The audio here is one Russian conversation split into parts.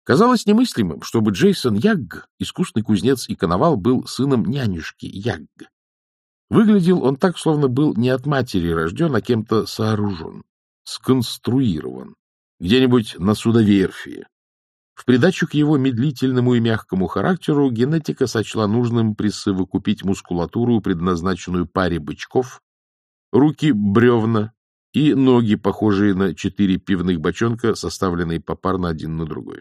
Казалось немыслимым, чтобы Джейсон Ягг, искусный кузнец и коновал, был сыном нянюшки Ягг. Выглядел он так, словно был не от матери рожден, а кем-то сооружен, сконструирован, где-нибудь на судоверфи. В придачу к его медлительному и мягкому характеру генетика сочла нужным присовокупить мускулатуру, предназначенную паре бычков, руки — бревна и ноги, похожие на 4 пивных бочонка, составленные попарно один на другой.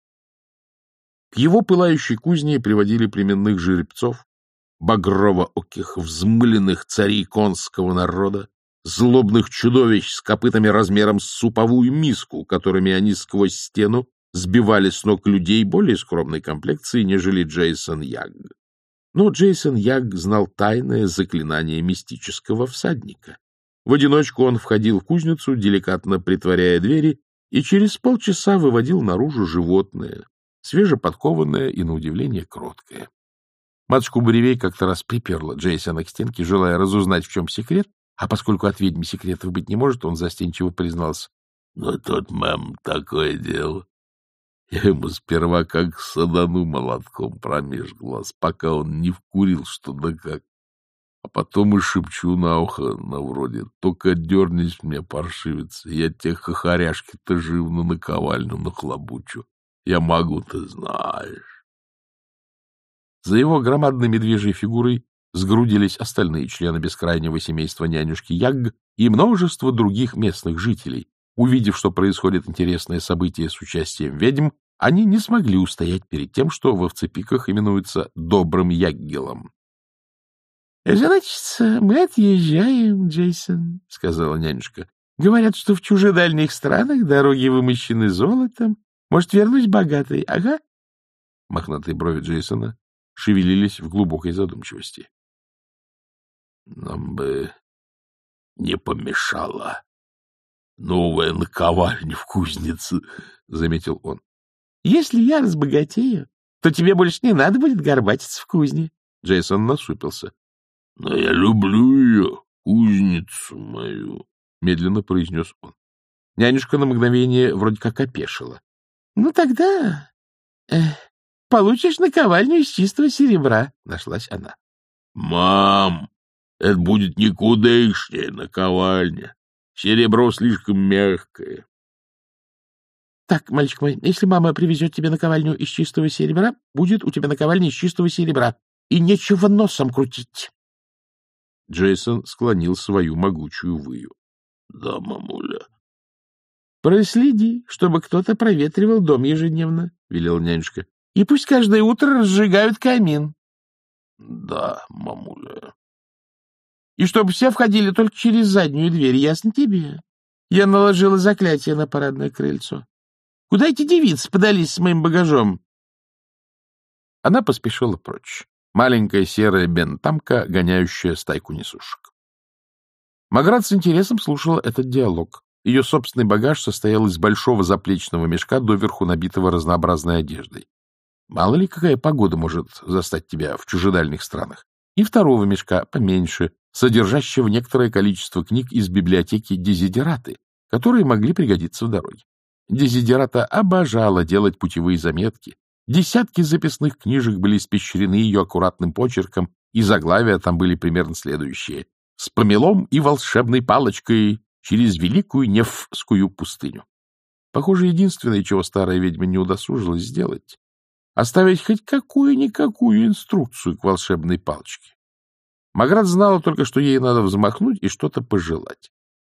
К его пылающей кузне приводили племенных жеребцов, багрово-оких, взмыленных царей конского народа, злобных чудовищ с копытами размером с суповую миску, которыми они сквозь стену сбивали с ног людей более скромной комплекции, нежели Джейсон Ягг. Но Джейсон Ягг знал тайное заклинание мистического всадника. В одиночку он входил в кузницу, деликатно притворяя двери, и через полчаса выводил наружу животное, свежеподкованное и, на удивление, кроткое. Матушка Буревей как-то раз приперла Джейсона к стенке, желая разузнать, в чем секрет, а поскольку от ведьмы секретов быть не может, он застенчиво признался: «Ну, тут, мам, такое дело. Я ему сперва как садану молотком промеж глаз, пока он не вкурил что да как. А потом и шепчу на ухо, вроде: только дернись мне, паршивец, я те хохоряшки-то живно наковальню нахлобучу. Я могу, ты знаешь». За его громадной медвежьей фигурой сгрудились остальные члены бескрайнего семейства нянюшки Ягг и множество других местных жителей. Увидев, что происходит интересное событие с участием ведьм, они не смогли устоять перед тем, что в овцепиках именуется добрым Яггелом. — Значит, мы отъезжаем, Джейсон, — сказала нянюшка. — Говорят, что в чужедальних странах дороги вымощены золотом. Может, вернусь богатой, ага? Мохнатые брови Джейсона шевелились в глубокой задумчивости. — Нам бы не помешало новая наковальня в кузнице, — заметил он. — Если я разбогатею, то тебе больше не надо будет горбатиться в кузне. Джейсон насупился. — Но я люблю ее, кузницу мою, — медленно произнес он. Нянюшка на мгновение вроде как опешила. — Ну тогда получишь наковальню из чистого серебра, — нашлась она. — Мам, это будет никудышняя наковальня. Серебро слишком мягкое. — Так, мальчик мой, если мама привезет тебе наковальню из чистого серебра, будет у тебя наковальня из чистого серебра, и нечего носом крутить. Джейсон склонил свою могучую выю. — Да, мамуля. — Проследи, чтобы кто-то проветривал дом ежедневно, — велела нянюшка. — И пусть каждое утро разжигают камин. — Да, мамуля. — И чтобы все входили только через заднюю дверь, ясно тебе? Я наложила заклятие на парадное крыльцо. Куда эти девицы подались с моим багажом? Она поспешила прочь. Маленькая серая бентамка, гоняющая стайку несушек. Маград с интересом слушала этот диалог. Ее собственный багаж состоял из большого заплечного мешка, доверху набитого разнообразной одеждой. Мало ли, какая погода может застать тебя в чужедальних странах. И второго мешка, поменьше, содержащего некоторое количество книг из библиотеки Дезидераты, которые могли пригодиться в дороге. Дезидерата обожала делать путевые заметки. Десятки записных книжек были испещрены ее аккуратным почерком, и заглавия там были примерно следующие: «С помелом и волшебной палочкой через великую Невскую пустыню». Похоже, единственное, чего старая ведьма не удосужилась сделать, оставить хоть какую-никакую инструкцию к волшебной палочке. Маград знала только, что ей надо взмахнуть и что-то пожелать.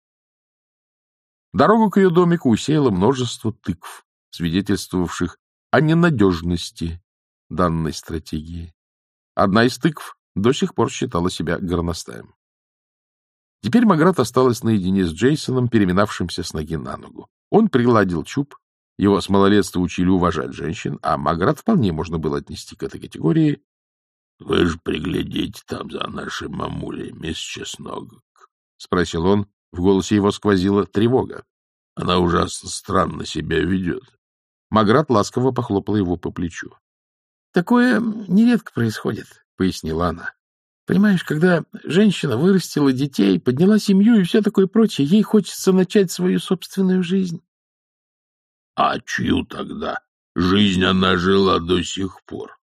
Дорогу к ее домику усеяло множество тыкв, свидетельствовавших о ненадежности данной стратегии. Одна из тыкв до сих пор считала себя горностаем. Теперь Маград осталась наедине с Джейсоном, переминавшимся с ноги на ногу. Он пригладил чуб, его с малолетства учили уважать женщин, а Маград вполне можно было отнести к этой категории. — Вы же приглядите там за нашей мамулей, мисс Чесногок, — спросил он. В голосе его сквозила тревога. Она ужасно странно себя ведет. Маград ласково похлопала его по плечу. — Такое нередко происходит, — пояснила она. — Понимаешь, когда женщина вырастила детей, подняла семью и все такое прочее, ей хочется начать свою собственную жизнь. — А чью тогда? Жизнь она жила до сих пор.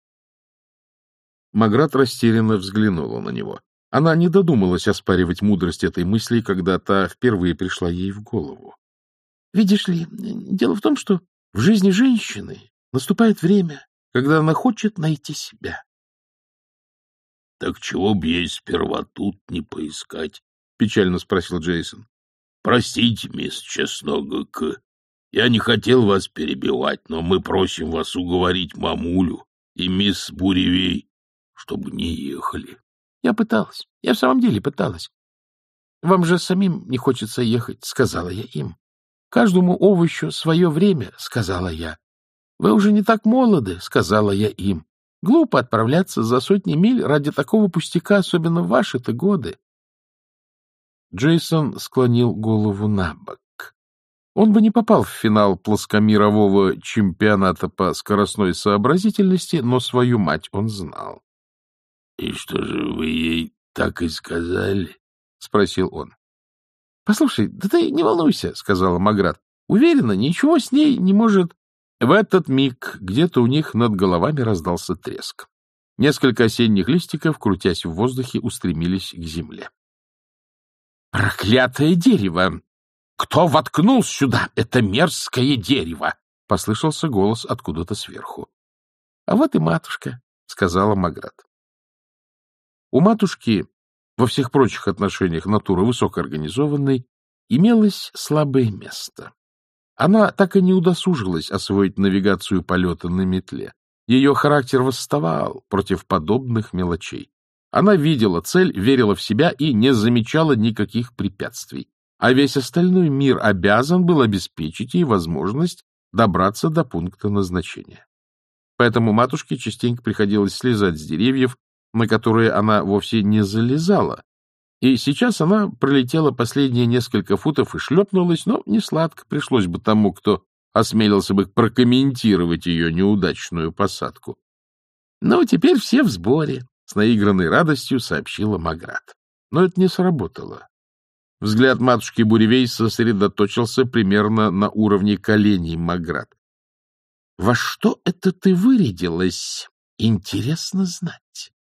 Маград растерянно взглянула на него. Она не додумалась оспаривать мудрость этой мысли, когда та впервые пришла ей в голову. — Видишь ли, дело в том, что в жизни женщины наступает время, когда она хочет найти себя. — Так чего б ей сперва тут не поискать? — печально спросил Джейсон. — Простите, мисс Чеснок, я не хотел вас перебивать, но мы просим вас уговорить мамулю и мисс Буревей, чтобы не ехали. — Я пыталась. Я в самом деле пыталась. — Вам же самим не хочется ехать, — сказала я им. — Каждому овощу свое время, — сказала я. — Вы уже не так молоды, — сказала я им. Глупо отправляться за сотни миль ради такого пустяка, особенно в ваши-то годы. Джейсон склонил голову набок. Он бы не попал в финал плоскомирового чемпионата по скоростной сообразительности, но свою мать он знал. — И что же вы ей так и сказали? — спросил он. — Послушай, да ты не волнуйся, — сказала Маград. — Уверена, ничего с ней не может... В этот миг где-то у них над головами раздался треск. Несколько осенних листиков, крутясь в воздухе, устремились к земле. — Проклятое дерево! Кто воткнул сюда это мерзкое дерево? — послышался голос откуда-то сверху. — А вот и матушка, — сказала Маград. У матушки, во всех прочих отношениях натуры высокоорганизованной, имелось слабое место. Она так и не удосужилась освоить навигацию полета на метле. Ее характер восставал против подобных мелочей. Она видела цель, верила в себя и не замечала никаких препятствий. А весь остальной мир обязан был обеспечить ей возможность добраться до пункта назначения. Поэтому матушке частенько приходилось слезать с деревьев, на которые она вовсе не залезала. И сейчас она пролетела последние несколько футов и шлепнулась, но не сладко пришлось бы тому, кто осмелился бы прокомментировать ее неудачную посадку. — Ну, теперь все в сборе, — с наигранной радостью сообщила Маград. Но это не сработало. Взгляд матушки Буревей сосредоточился примерно на уровне коленей Маград. — Во что это ты вырядилась? Интересно знать.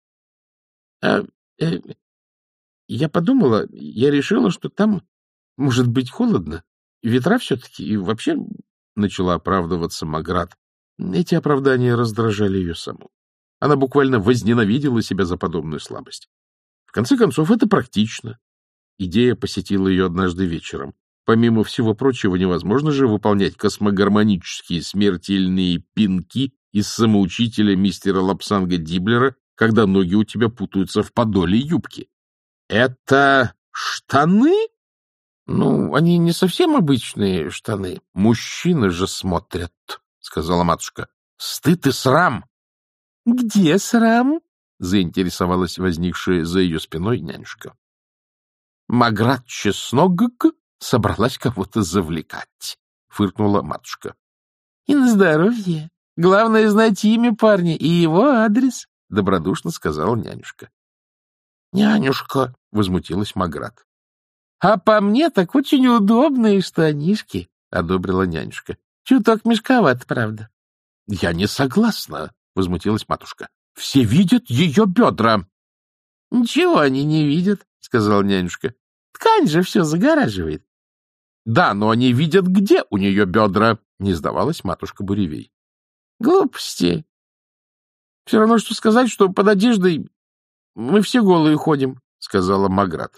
Я подумала, я решила, что там может быть холодно. Ветра все-таки, и вообще, — начала оправдываться Маград. Эти оправдания раздражали ее саму. Она буквально возненавидела себя за подобную слабость. В конце концов, это практично. Идея посетила ее однажды вечером. Помимо всего прочего, невозможно же выполнять космогармонические смертельные пинки из самоучителя мистера Лапсанга Диблера, когда ноги у тебя путаются в подоле юбки. — Это штаны? — Ну, они не совсем обычные штаны. — Мужчины же смотрят, — сказала матушка. — Стыд и срам. — Где срам? — заинтересовалась возникшая за ее спиной нянюшка. Маград Чеснок собралась кого-то завлекать, — фыркнула матушка. — И на здоровье. Главное знать имя парня и его адрес, — добродушно сказала нянюшка. — Нянюшка, — возмутилась Маград. — А по мне так очень удобные штанишки, — одобрила нянюшка. — Чуток мешковат, правда. — Я не согласна, — возмутилась матушка. — Все видят ее бедра. — Ничего они не видят, — сказала нянюшка. — Ткань же все загораживает. — Да, но они видят, где у нее бедра, — не сдавалась матушка Буревей. — Глупости. Все равно, что сказать, что под одеждой мы все голые ходим, — сказала Маград.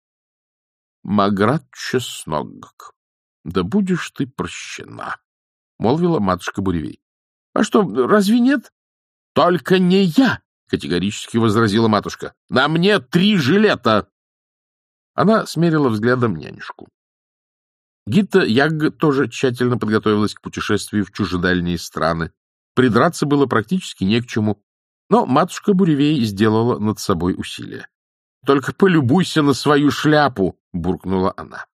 — Маград Чеснок, да будешь ты прощена, — молвила матушка Буревей. — А что, разве нет? — Только не я, — категорически возразила матушка. — На мне 3 жилета. Она смерила взглядом нянюшку. Гитта Ягг тоже тщательно подготовилась к путешествию в чужедальние страны. Придраться было практически не к чему, но матушка Буревей сделала над собой усилие. — Только полюбуйся на свою шляпу! — буркнула она.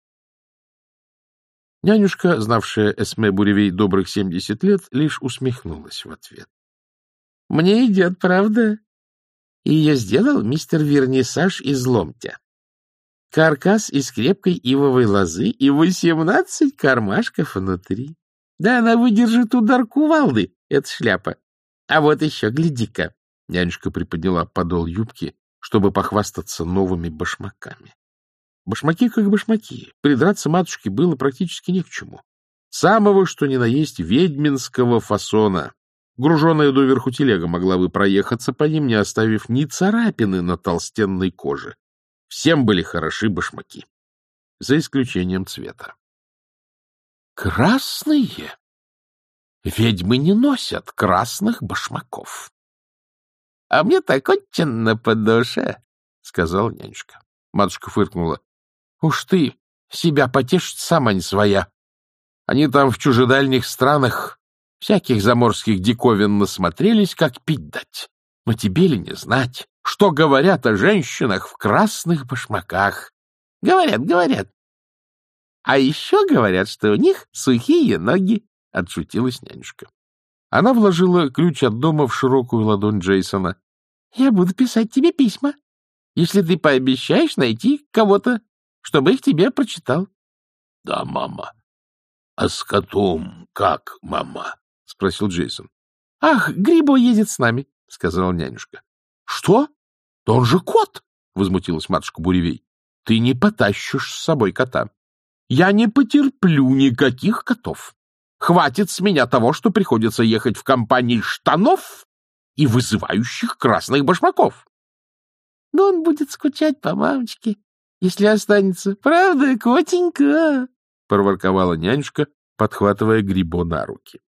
Нянюшка, знавшая Эсме Буревей добрых 70 лет, лишь усмехнулась в ответ. — Мне идет, правда? И ее сделал мистер Вернисаж из ломтя. Каркас из крепкой ивовой лозы и 18 кармашков внутри. Да она выдержит удар кувалды, эта шляпа. А вот еще, гляди-ка. Нянюшка приподняла подол юбки, чтобы похвастаться новыми башмаками. Башмаки как башмаки. Придраться матушке было практически ни к чему. Самого, что ни на есть, ведьминского фасона. Груженная доверху телега могла бы проехаться по ним, не оставив ни царапины на толстенной коже. Всем были хороши башмаки, за исключением цвета. Красные? Ведьмы не носят красных башмаков. — А мне так очень по душе, — сказала нянюшка. Матушка фыркнула. — Уж ты себя потешить сама не своя. Они там в чужедальних странах всяких заморских диковин насмотрелись, как пить дать. Но тебе ли не знать, что говорят о женщинах в красных башмаках? Говорят, говорят. А еще говорят, что у них сухие ноги, — отшутилась нянюшка. Она вложила ключ от дома в широкую ладонь Джейсона. — Я буду писать тебе письма, если ты пообещаешь найти кого-то, чтобы их тебе прочитал. — Да, мама. — А с котом как, мама? — спросил Джейсон. — Ах, Грибо едет с нами, — сказала нянюшка. — Что? Да он же кот! — возмутилась матушка Буревей. — Ты не потащишь с собой кота. Я не потерплю никаких котов. Хватит с меня того, что приходится ехать в компании штанов и вызывающих красных башмаков. — Но он будет скучать по мамочке, если останется. Правда, котенька? — проворковала нянюшка, подхватывая Грибо на руки.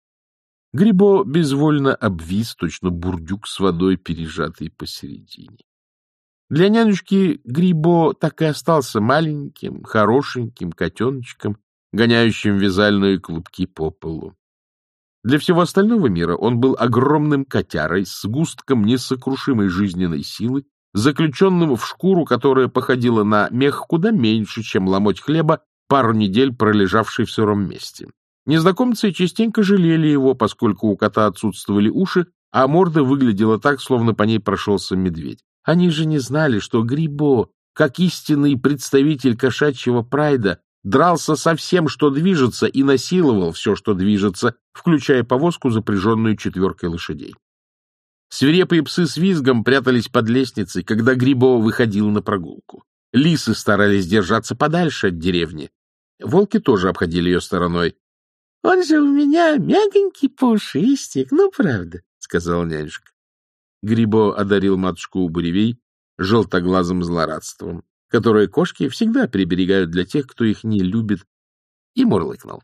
Грибо безвольно обвис, точно бурдюк с водой, пережатый посередине. Для нянюшки Грибо так и остался маленьким, хорошеньким котеночком, гоняющим вязальные клубки по полу. Для всего остального мира он был огромным котярой с сгустком несокрушимой жизненной силы, заключенным в шкуру, которая походила на мех куда меньше, чем ломоть хлеба, пару недель пролежавший в сыром месте. Незнакомцы частенько жалели его, поскольку у кота отсутствовали уши, а морда выглядела так, словно по ней прошелся медведь. Они же не знали, что Грибо, как истинный представитель кошачьего прайда, дрался со всем, что движется, и насиловал все, что движется, включая повозку, запряженную 4 лошадей. Свирепые псы с визгом прятались под лестницей, когда Грибо выходил на прогулку. Лисы старались держаться подальше от деревни. Волки тоже обходили ее стороной. — Он же у меня мягенький пушистик, ну, правда, — сказала нянюшка. Грибо одарил матушку Буревей желтоглазым злорадством, которое кошки всегда приберегают для тех, кто их не любит, и мурлыкнул.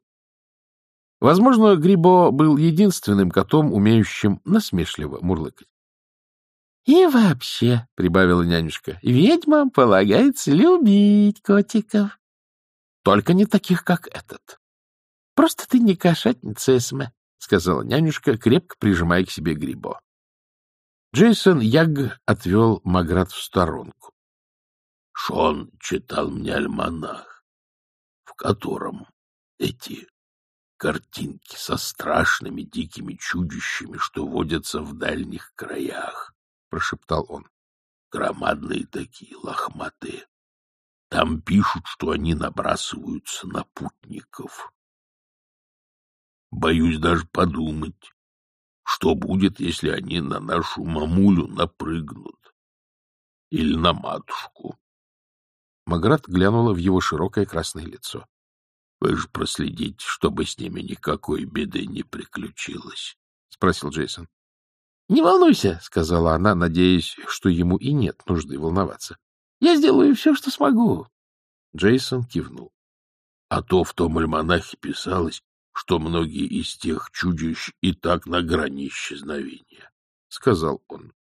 Возможно, Грибо был единственным котом, умеющим насмешливо мурлыкать. — И вообще, — прибавила нянюшка, — ведьмам полагается любить котиков. Только не таких, как этот. — Просто ты не кошатница, Эсме, — сказала нянюшка, крепко прижимая к себе Грибо. Джейсон Ягг отвел Маград в сторонку. — Шон читал мне альманах, в котором эти картинки со страшными дикими чудищами, что водятся в дальних краях, — прошептал он. — Громадные такие, лохматые. Там пишут, что они набрасываются на путников. Боюсь даже подумать, что будет, если они на нашу мамулю напрыгнут. Или на матушку. Маград глянула в его широкое красное лицо. — Вы же проследите, чтобы с ними никакой беды не приключилось, — спросил Джейсон. — Не волнуйся, — сказала она, надеясь, что ему и нет нужды волноваться. — Я сделаю все, что смогу. Джейсон кивнул. — А то в том альманахе писалось, что многие из тех чудищ и так на грани исчезновения, — сказал он.